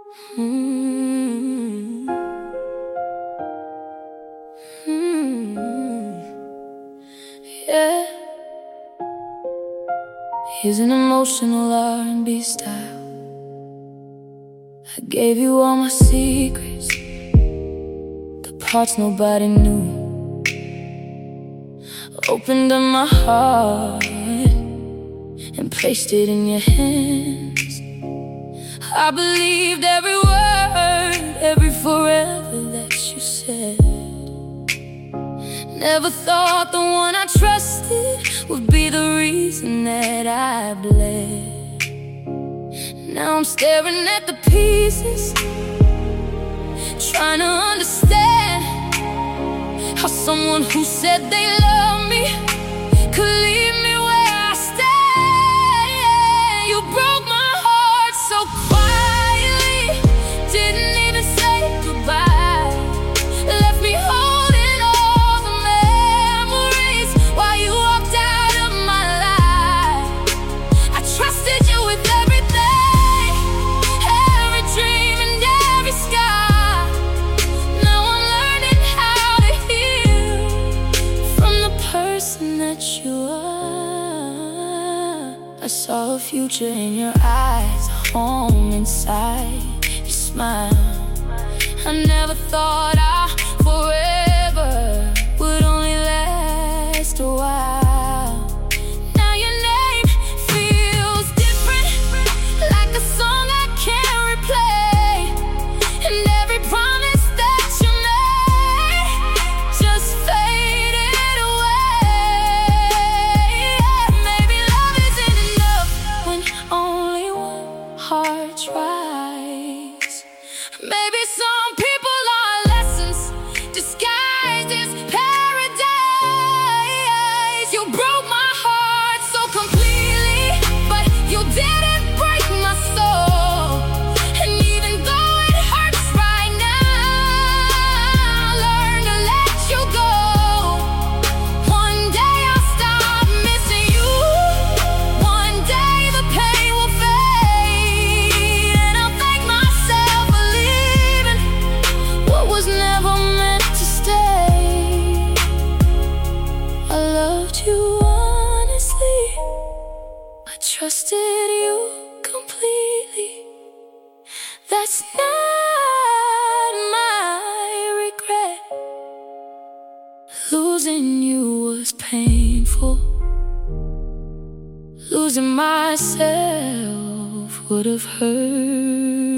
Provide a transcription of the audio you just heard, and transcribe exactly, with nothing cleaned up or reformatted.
Mm. Mm. Yeah. Here's an emotional R and B style. I gave you all my secrets, the parts nobody knew. Opened up my heart and placed it in your hands. I believed every word, every forever that you said. Never thought the one I trusted would be the reason that I bled. Now I'm staring at the pieces, trying to understand how someone who said they love me could leave me where I stand. You broke my heart so quietly, didn't even say goodbye. Left me holding all the memories while you walked out of my life. I trusted you with everything, every dream and every sky. Now I'm learning how to heal from the person that you are. I saw a future in your eyes, a home inside your smile. I never thought our forever would only last a while. Now your name feels different, like a song I can't replay. And every promise that you made just faded away. Maybe love isn't enough when only one heart tries. Maybe some people are lessons disguised as paradise. You broke my heart so completely, but you didn't break my soul. And even though it hurts right now, learn to let you go. One day I'll stop missing you. One day the pain will fade, and I'll thank myself for leaving what was never meant to stay. I loved you honestly, I trusted you completely. That's not my regret. Losing you was painful. Losing myself would have hurt